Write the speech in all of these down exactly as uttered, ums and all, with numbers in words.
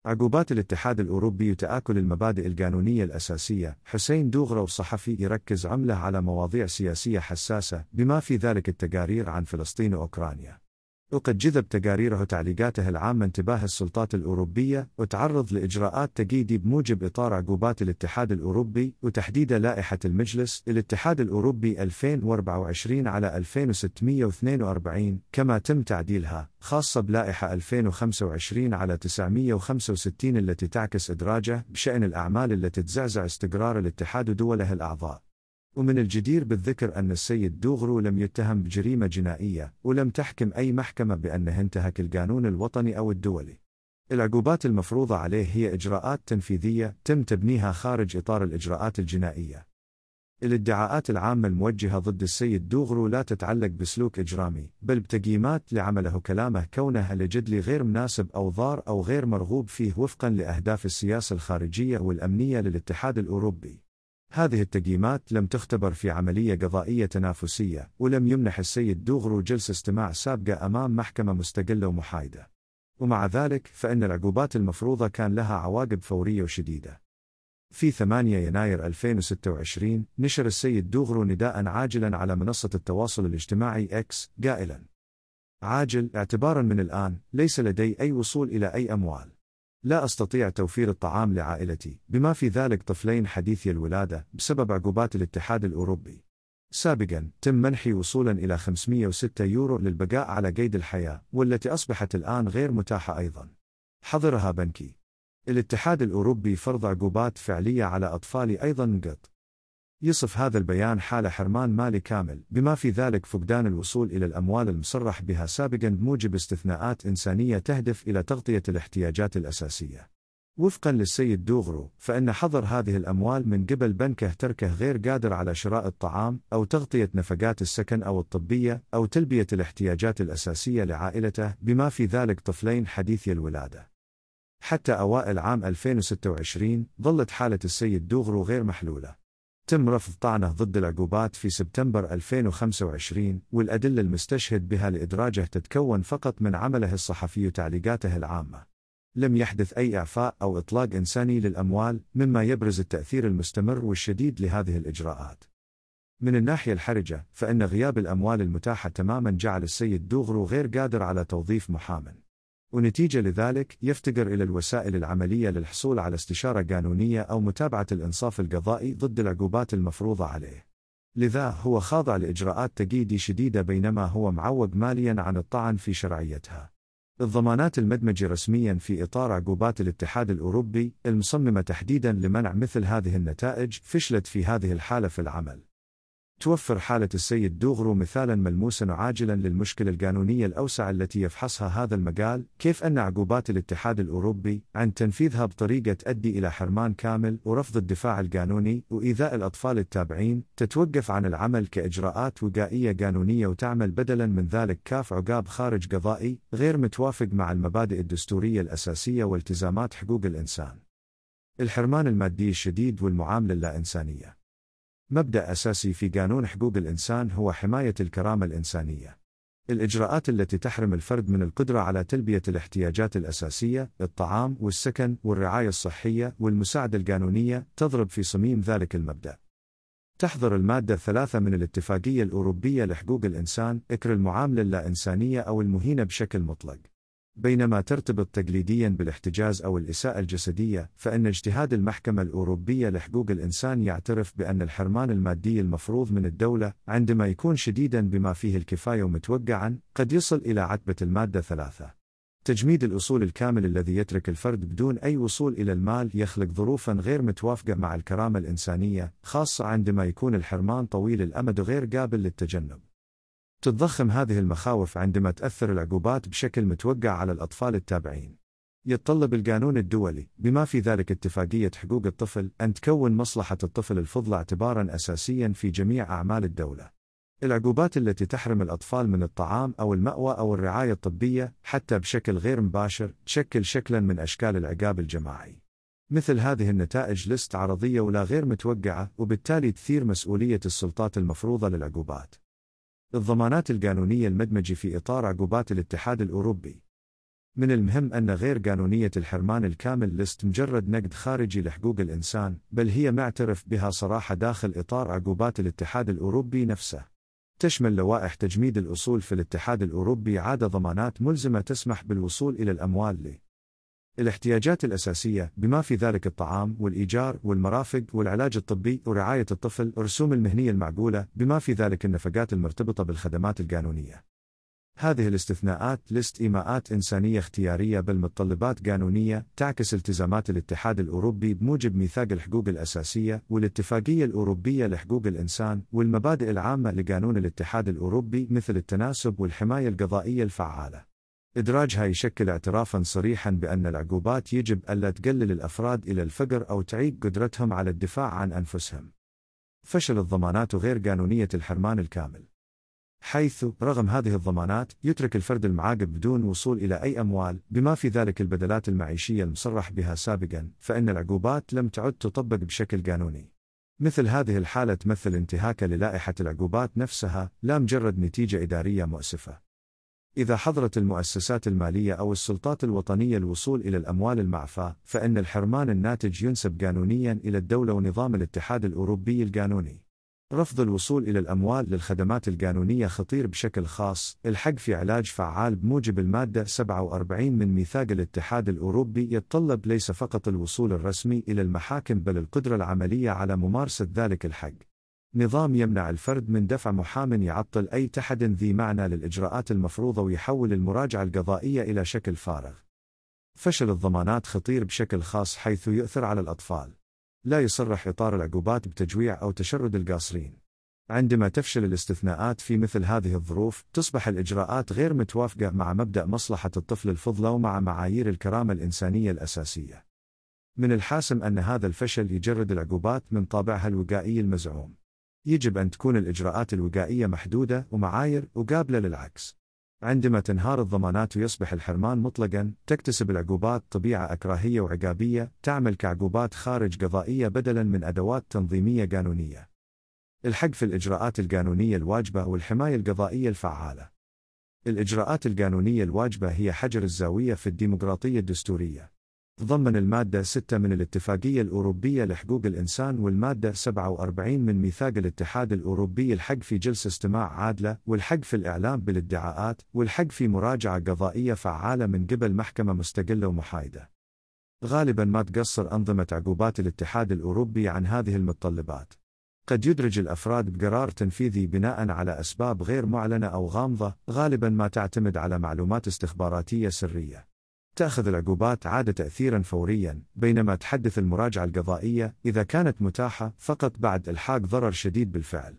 عقوبات الاتحاد الأوروبي تآكل المبادئ القانونية الأساسية. حسين دوغرو الصحفي يركز عمله على مواضيع سياسية حساسة بما في ذلك التقارير عن فلسطين وأوكرانيا. وقد جذب تقاريره تعليقاته العامة انتباه السلطات الأوروبية وتعرض لإجراءات تقييدي بموجب إطار عقوبات الاتحاد الأوروبي وتحديد لائحة المجلس الاتحاد الأوروبي ألفين وأربعة وعشرين على ألفين وستمئة واثنين وأربعين، كما تم تعديلها خاصة بلائحة ألفين وخمسة وعشرين على تسعمئة وخمسة وستين التي تعكس إدراجه بشأن الأعمال التي تزعزع استقرار الاتحاد ودوله الأعضاء. ومن الجدير بالذكر أن السيد دوغرو لم يتهم بجريمة جنائية، ولم تحكم أي محكمة بأنه انتهك القانون الوطني أو الدولي. العقوبات المفروضة عليه هي إجراءات تنفيذية تم تبنيها خارج إطار الإجراءات الجنائية. الادعاءات العامة الموجهة ضد السيد دوغرو لا تتعلق بسلوك إجرامي، بل بتقييمات لعمله كلامه كونه لجدلي غير مناسب أو ضار أو غير مرغوب فيه وفقا لأهداف السياسة الخارجية والأمنية للاتحاد الأوروبي. هذه التقييمات لم تختبر في عملية قضائية تنافسية، ولم يمنح السيد دوغرو جلسة استماع سابقة أمام محكمة مستقلة ومحايدة. ومع ذلك فإن العقوبات المفروضة كان لها عواقب فورية وشديدة. في ثمانية يناير ألفين وستة وعشرين نشر السيد دوغرو نداء عاجلا على منصة التواصل الاجتماعي إكس قائلا: عاجل، اعتبارا من الآن ليس لدي أي وصول إلى أي أموال. لا أستطيع توفير الطعام لعائلتي بما في ذلك طفلين حديثي الولادة بسبب عقوبات الاتحاد الأوروبي. سابقا تم منحي وصولا إلى خمسمئة وستة يورو للبقاء على قيد الحياة، والتي أصبحت الآن غير متاحة أيضا. حظرها بنكي. الاتحاد الأوروبي فرض عقوبات فعلية على أطفالي أيضا قط. يصف هذا البيان حالة حرمان مالي كامل بما في ذلك فقدان الوصول إلى الأموال المصرح بها سابقا بموجب استثناءات إنسانية تهدف إلى تغطية الاحتياجات الأساسية. وفقا للسيد دوغرو فإن حظر هذه الأموال من قبل بنكه تركه غير قادر على شراء الطعام أو تغطية نفقات السكن أو الطبية أو تلبية الاحتياجات الأساسية لعائلته بما في ذلك طفلين حديثي الولادة. حتى أوائل عام ألفين وستة وعشرين ظلت حالة السيد دوغرو غير محلولة. تم رفض طعنه ضد العقوبات في سبتمبر ألفين وخمسة وعشرين، والأدلة المستشهد بها لإدراجه تتكون فقط من عمله الصحفي وتعليقاته العامة. لم يحدث أي إعفاء أو إطلاق إنساني للأموال، مما يبرز التأثير المستمر والشديد لهذه الإجراءات. من الناحية الحرجة، فإن غياب الأموال المتاحة تماما جعل السيد دوغرو غير قادر على توظيف محامٍ. ونتيجة لذلك يفتقر إلى الوسائل العملية للحصول على استشارة قانونية أو متابعة الإنصاف القضائي ضد العقوبات المفروضة عليه. لذا هو خاضع لإجراءات تقييدي شديدة بينما هو معوق ماليا عن الطعن في شرعيتها. الضمانات المدمجة رسميا في إطار عقوبات الاتحاد الأوروبي المصممة تحديدا لمنع مثل هذه النتائج فشلت في هذه الحالة في العمل. توفر حالة السيد دوغرو مثالا ملموسا وعاجلا للمشكلة القانونية الأوسع التي يفحصها هذا المقال، كيف أن عقوبات الاتحاد الأوروبي عن تنفيذها بطريقة تؤدي إلى حرمان كامل ورفض الدفاع القانوني وإيذاء الأطفال التابعين تتوقف عن العمل كإجراءات وقائية قانونية وتعمل بدلا من ذلك كاف عقاب خارج قضائي غير متوافق مع المبادئ الدستورية الأساسية والتزامات حقوق الإنسان. الحرمان المادي الشديد والمعاملة اللا إنسانية. مبدأ أساسي في قانون حقوق الإنسان هو حماية الكرامة الإنسانية. الإجراءات التي تحرم الفرد من القدرة على تلبية الاحتياجات الأساسية، الطعام والسكن والرعاية الصحية والمساعدة القانونية، تضرب في صميم ذلك المبدأ. تحظر المادة الثلاثة من الاتفاقية الأوروبية لحقوق الإنسان إكر المعاملة اللا إنسانية أو المهينة بشكل مطلق. بينما ترتبط تقليديا بالاحتجاز أو الإساءة الجسدية، فإن اجتهاد المحكمة الأوروبية لحقوق الإنسان يعترف بأن الحرمان المادي المفروض من الدولة عندما يكون شديدا بما فيه الكفاية ومتوقعا قد يصل إلى عتبة المادة ثلاثة. تجميد الأصول الكامل الذي يترك الفرد بدون أي وصول إلى المال يخلق ظروفا غير متوافقة مع الكرامة الإنسانية، خاصة عندما يكون الحرمان طويل الأمد وغير قابل للتجنب. تتضخم هذه المخاوف عندما تأثر العقوبات بشكل متوقع على الأطفال التابعين. يتطلب القانون الدولي بما في ذلك اتفاقية حقوق الطفل أن تكون مصلحة الطفل الفضلى اعتبارا أساسيا في جميع أعمال الدولة. العقوبات التي تحرم الأطفال من الطعام أو المأوى أو الرعاية الطبية حتى بشكل غير مباشر تشكل شكلا من أشكال العقاب الجماعي. مثل هذه النتائج لست عرضية ولا غير متوقعة، وبالتالي تثير مسؤولية السلطات المفروضة للعقوبات. الضمانات القانونية المدمجة في إطار عقوبات الاتحاد الأوروبي. من المهم أن غير قانونية الحرمان الكامل لست مجرد نقد خارجي لحقوق الإنسان، بل هي معترف بها صراحة داخل إطار عقوبات الاتحاد الأوروبي نفسه. تشمل لوائح تجميد الأصول في الاتحاد الأوروبي عادة ضمانات ملزمة تسمح بالوصول إلى الأموال ل الاحتياجات الأساسية، بما في ذلك الطعام والإيجار والمرافق والعلاج الطبي ورعاية الطفل، الرسوم المهنية المعقولة، بما في ذلك النفقات المرتبطة بالخدمات القانونية. هذه الاستثناءات لست إيماءات إنسانية اختيارية بل متطلبات قانونية تعكس التزامات الاتحاد الأوروبي بموجب ميثاق الحقوق الأساسية والاتفاقية الأوروبية لحقوق الإنسان والمبادئ العامة لقانون الاتحاد الأوروبي مثل التناسب والحماية القضائية الفعالة. إدراجها يشكل اعترافا صريحا بأن العقوبات يجب ألا تقلل الأفراد إلى الفقر أو تعيق قدرتهم على الدفاع عن أنفسهم. فشل الضمانات وغير قانونية الحرمان الكامل، حيث رغم هذه الضمانات يترك الفرد المعاقب بدون وصول إلى أي أموال، بما في ذلك البدلات المعيشية المصرح بها سابقا، فإن العقوبات لم تعد تطبق بشكل قانوني. مثل هذه الحالة تمثل انتهاك للائحة العقوبات نفسها، لا مجرد نتيجة إدارية مؤسفة. إذا حضرت المؤسسات المالية أو السلطات الوطنية الوصول إلى الأموال المعفاة، فإن الحرمان الناتج ينسب قانونيا إلى الدولة ونظام الاتحاد الأوروبي القانوني. رفض الوصول إلى الأموال للخدمات القانونية خطير بشكل خاص. الحق في علاج فعال بموجب المادة سبعة وأربعين من ميثاق الاتحاد الأوروبي يتطلب ليس فقط الوصول الرسمي إلى المحاكم بل القدرة العملية على ممارسة ذلك الحق. نظام يمنع الفرد من دفع محام يعطل أي تحد ذي معنى للإجراءات المفروضة ويحول المراجعة القضائية إلى شكل فارغ. فشل الضمانات خطير بشكل خاص حيث يؤثر على الأطفال. لا يصرح إطار العقوبات بتجويع أو تشرد القاصرين. عندما تفشل الاستثناءات في مثل هذه الظروف، تصبح الإجراءات غير متوافقة مع مبدأ مصلحة الطفل الفضلى ومع معايير الكرامة الإنسانية الأساسية. من الحاسم أن هذا الفشل يجرد العقوبات من طابعها الوقائي المزعوم. يجب أن تكون الإجراءات الوقائية محدودة ومعايير وقابلة للعكس. عندما تنهار الضمانات ويصبح الحرمان مطلقاً، تكتسب العقوبات طبيعة أكراهية وعقابية، تعمل كعقوبات خارج قضائية بدلاً من أدوات تنظيمية قانونية. الحق في الإجراءات القانونية الواجبة والحماية القضائية الفعالة. الإجراءات القانونية الواجبة هي حجر الزاوية في الديمقراطية الدستورية. تضمن المادة ستة من الاتفاقية الأوروبية لحقوق الإنسان والمادة سبعة وأربعين من ميثاق الاتحاد الأوروبي الحق في جلسة استماع عادلة، والحق في الإعلام بالادعاءات، والحق في مراجعة قضائية فعالة من قبل محكمة مستقلة ومحايدة. غالبا ما تقصر أنظمة عقوبات الاتحاد الأوروبي عن هذه المتطلبات. قد يدرج الأفراد بقرار تنفيذي بناء على أسباب غير معلنة أو غامضة، غالبا ما تعتمد على معلومات استخباراتية سرية. تأخذ العقوبات عادة تأثيرا فوريا، بينما تحدث المراجعة القضائية إذا كانت متاحة فقط بعد إلحاق ضرر شديد بالفعل،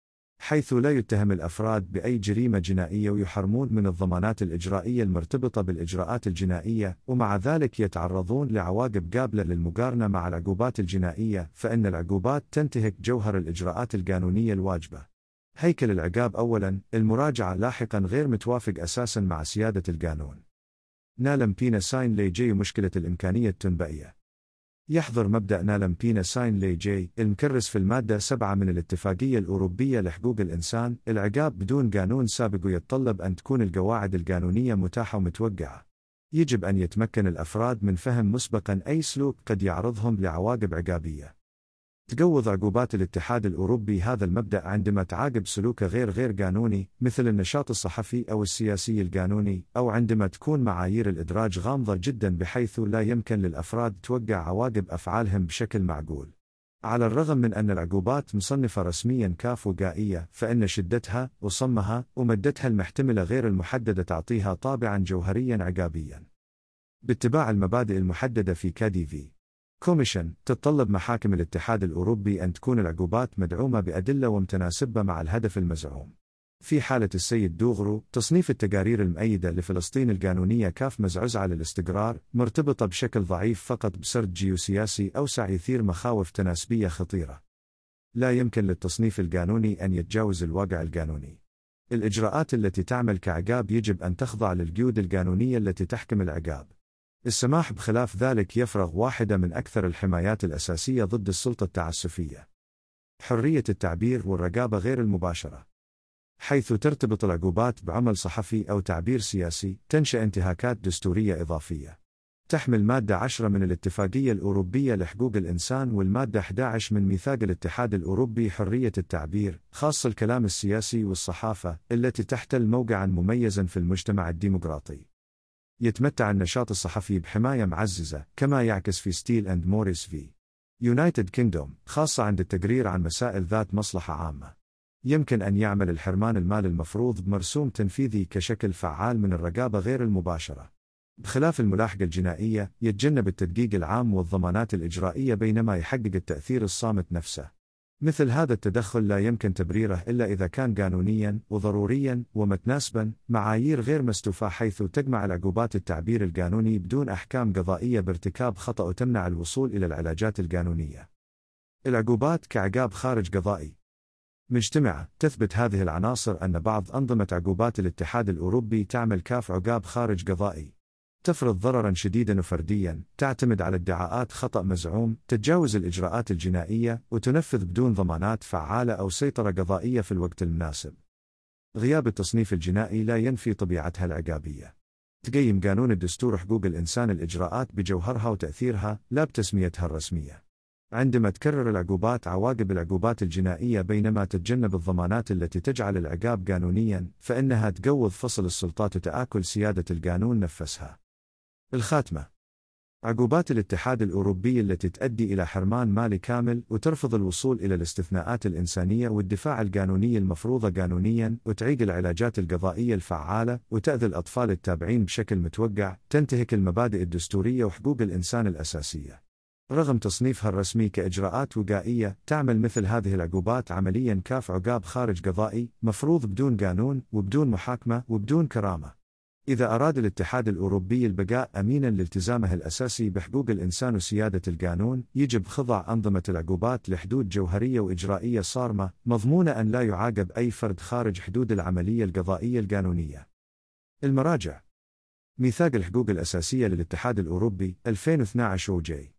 حيث لا يتهم الأفراد بأي جريمة جنائية ويحرمون من الضمانات الإجرائية المرتبطة بالإجراءات الجنائية، ومع ذلك يتعرضون لعواقب قابلة للمقارنة مع العقوبات الجنائية، فإن العقوبات تنتهك جوهر الإجراءات القانونية الواجبة. هيكل العقاب أولا، المراجعة لاحقا غير متوافق أساسا مع سيادة القانون. نالم بينا ساين لي جي مشكلة الإمكانية التنبئية. يحظر مبدأ نالم بينا ساين لي جي المكرس في المادة سبعة من الاتفاقية الأوروبية لحقوق الإنسان العقاب بدون قانون سابق، ويتطلب أن تكون القواعد القانونية متاحة ومتوقعة. يجب أن يتمكن الأفراد من فهم مسبقا أي سلوك قد يعرضهم لعواقب عقابية. تقوض عقوبات الاتحاد الأوروبي هذا المبدأ عندما تعاقب سلوك غير غير قانوني مثل النشاط الصحفي أو السياسي القانوني، أو عندما تكون معايير الإدراج غامضة جدا بحيث لا يمكن للأفراد توقع عواقب أفعالهم بشكل معقول. على الرغم من أن العقوبات مصنفة رسميا كاف وقائية، فإن شدتها وصمها ومدتها المحتملة غير المحددة تعطيها طابعا جوهريا عقابيا. باتباع المبادئ المحددة في كادي في كوميشن، تتطلب محاكم الاتحاد الأوروبي أن تكون العقوبات مدعومة بأدلة ومتناسبة مع الهدف المزعوم. في حالة السيد دوغرو، تصنيف التقارير المؤيدة لفلسطين القانونية كاف مزعزعة للاستقرار، مرتبطة بشكل ضعيف فقط بسرد جيوسياسي أوسع يثير مخاوف تناسبية خطيرة. لا يمكن للتصنيف القانوني أن يتجاوز الواقع القانوني. الإجراءات التي تعمل كعقاب يجب أن تخضع للقيود القانونية التي تحكم العقاب. السماح بخلاف ذلك يفرغ واحدة من أكثر الحمايات الأساسية ضد السلطة التعسفية. حرية التعبير والرقابة غير المباشرة. حيث ترتبط العقوبات بعمل صحفي أو تعبير سياسي، تنشأ انتهاكات دستورية إضافية. تحمل مادة عشرة من الاتفاقية الأوروبية لحقوق الإنسان والمادة أحد عشر من ميثاق الاتحاد الأوروبي حرية التعبير، خاصة الكلام السياسي والصحافة، التي تحتل موقعا مميزا في المجتمع الديمقراطي. يتمتع النشاط الصحفي بحماية معززة، كما يعكس في ستيل أند موريس في يونايتد كينغدوم، خاصة عند التقرير عن مسائل ذات مصلحة عامة. يمكن أن يعمل الحرمان المال المفروض بمرسوم تنفيذي كشكل فعال من الرقابة غير المباشرة. بخلاف الملاحقة الجنائية، يتجنب التدقيق العام والضمانات الإجرائية بينما يحقق التأثير الصامت نفسه. مثل هذا التدخل لا يمكن تبريره إلا إذا كان قانونيا وضروريا ومتناسبا، معايير غير مستوفاة، حيث تجمع العقوبات التعبير القانوني بدون أحكام قضائية بارتكاب خطأ وتمنع الوصول إلى العلاجات القانونية. العقوبات كعقاب خارج قضائي. مجتمعة. تثبت هذه العناصر أن بعض أنظمة عقوبات الاتحاد الأوروبي تعمل كاف عقاب خارج قضائي. تفرض ضررا شديدا وفرديا، تعتمد على ادعاءات خطأ مزعوم، تتجاوز الإجراءات الجنائية، وتنفذ بدون ضمانات فعالة أو سيطرة قضائية في الوقت المناسب. غياب التصنيف الجنائي لا ينفي طبيعتها العقابية. تقيم قانون الدستور حقوق الإنسان الإجراءات بجوهرها وتأثيرها، لا بتسميتها الرسمية. عندما تكرر العقوبات عواقب العقوبات الجنائية بينما تتجنب الضمانات التي تجعل العقاب قانونيا، فإنها تقوض فصل السلطات وتآكل سيادة القانون نفسها. الخاتمة. عقوبات الاتحاد الأوروبي التي تؤدي إلى حرمان مالي كامل وترفض الوصول إلى الاستثناءات الإنسانية والدفاع القانوني المفروضة قانونيا، وتعيق العلاجات القضائية الفعالة، وتأذي الأطفال التابعين بشكل متوقع، تنتهك المبادئ الدستورية وحقوق الإنسان الأساسية. رغم تصنيفها الرسمي كإجراءات وقائية، تعمل مثل هذه العقوبات عمليا كاف عقاب خارج قضائي، مفروض بدون قانون وبدون محاكمة وبدون كرامة. إذا أراد الاتحاد الأوروبي البقاء أمينا لالتزامه الأساسي بحقوق الإنسان وسيادة القانون، يجب خضع أنظمة العقوبات لحدود جوهرية وإجرائية صارمة، مضمونة أن لا يعاقب أي فرد خارج حدود العملية القضائية القانونية. المراجع: ميثاق الحقوق الأساسية للاتحاد الأوروبي ألفين واثني عشر وجي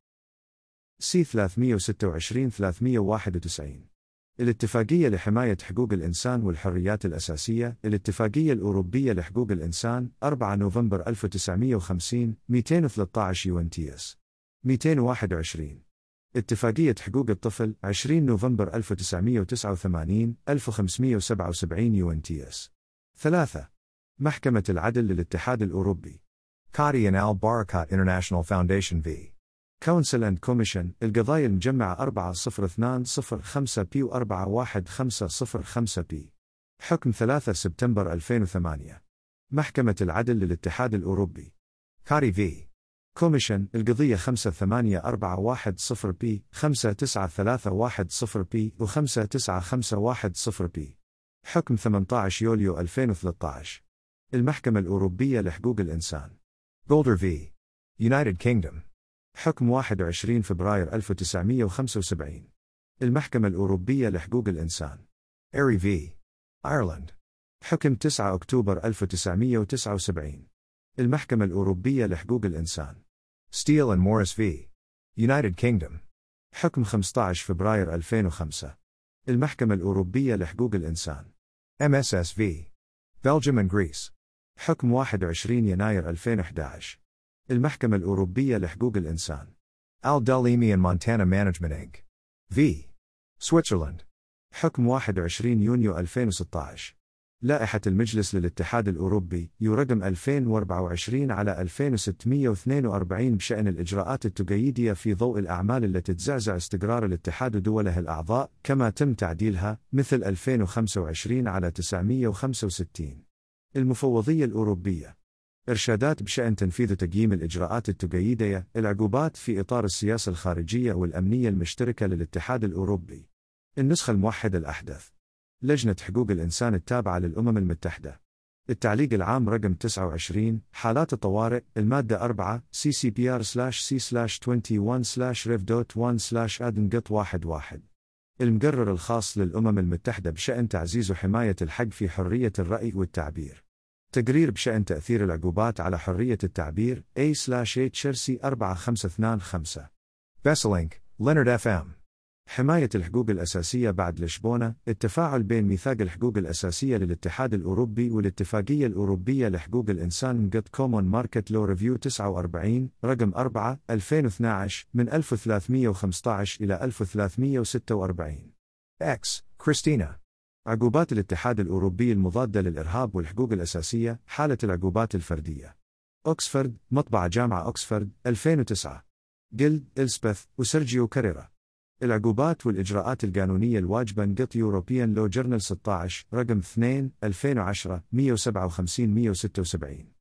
سي ثلاثمئة وستة وعشرين ثلاثمئة وواحد وتسعين. الاتفاقية لحماية حقوق الإنسان والحريات الأساسية، الاتفاقية الأوروبية لحقوق الإنسان، أربعة نوفمبر ألف وتسعمئة وخمسين، مئتين وثلاثة عشر يو إن تي إس مئتين وواحد وعشرين. اتفاقية حقوق الطفل، عشرين نوفمبر ألف وتسعمئة وتسعة وثمانين، ألف وخمسمئة وسبعة وسبعين يو إن تي إس. ثلاثة. محكمة العدل للاتحاد الأوروبي. Kadi and Al-Barakat International Foundation v. Council and Commission، القضايا المجمعة أربعة صفر اثنين صفر خمسة بي و أربعة واحد خمسة صفر خمسة بي. حكم ثلاثة سبتمبر ألفين وثمانية. محكمة العدل للاتحاد الأوروبي. Kadi v. Commission، القضية خمسة ثمانية أربعة واحد صفر بي، خمسة تسعة ثلاثة واحد صفر بي و خمسة تسعة خمسة واحد صفر بي. حكم ثمانية عشر يوليو ألفين وثلاثة عشر. المحكمة الأوروبية لحقوق الإنسان. Golder v. United Kingdom. حكم واحد وعشرين فبراير ألف وتسعمئة وخمسة وسبعين. المحكمة الأوروبية لحقوق الإنسان. Erie v. Ireland. حكم تسعة أكتوبر ألف وتسعمئة وتسعة وسبعين. المحكمة الأوروبية لحقوق الإنسان. Steele and Morris v. United Kingdom. حكم خمسة عشر فبراير ألفين وخمسة. المحكمة الأوروبية لحقوق الإنسان. إم إس إس v. Belgium and Greece. حكم واحد وعشرين يناير ألفين وأحد عشر. المحكمة الأوروبية لحقوق الإنسان. Al-Dalimi and Montana Management إنكوربوريتد v. Switzerland. حكم واحد وعشرين يونيو ألفين وستة عشر. لائحة المجلس للاتحاد الأوروبي يو رقم ألفين وأربعة وعشرين على ألفين وستمئة واثنين وأربعين بشأن الإجراءات التقييدية في ضوء الأعمال التي تزعزع استقرار الاتحاد ودوله الأعضاء، كما تم تعديلها، مثل ألفين وخمسة وعشرين على تسعمئة وخمسة وستين. المفوضية الأوروبية. إرشادات بشأن تنفيذ تقييم الإجراءات التقييدية، العقوبات في إطار السياسة الخارجية والأمنية المشتركة للاتحاد الأوروبي. النسخة الموحدة الأحدث. لجنة حقوق الإنسان التابعة للأمم المتحدة. التعليق العام رقم تسعة وعشرين، حالات الطوارئ، المادة أربعة، سي سي بي آر سي واحد وعشرين ريف دوت واحد أدن قط واحد واحد. المقرر الخاص للأمم المتحدة بشأن تعزيز وحماية الحق في حرية الرأي والتعبير. تقرير بشأن تأثير العقوبات على حرية التعبير إيه إتش آر سي أربعة خمسة اثنين خمسة. Besselink, Leonard إف إم. حماية الحقوق الأساسية بعد لشبونة، التفاعل بين ميثاق الحقوق الأساسية للاتحاد الأوروبي والاتفاقية الأوروبية لحقوق الإنسان قط كومون ماركت لو ريفيو تسعة وأربعين رقم أربعة ألفين واثني عشر من ألف وثلاثمئة وخمسة عشر إلى ألف وثلاثمئة وستة وأربعين. إكس كريستينا. عقوبات الاتحاد الأوروبي المضادة للإرهاب والحقوق الأساسية، حالة العقوبات الفردية. أوكسفورد، مطبعة جامعة أوكسفورد، ألفين وتسعة. جيلد، إلسبث، وسيرجيو كاريرا. العقوبات والإجراءات القانونية الواجبة قط يوروبيان لو جورنال ستة عشر رقم اثنين ألفين وعشرة مئة وسبعة وخمسين مئة وستة وسبعين.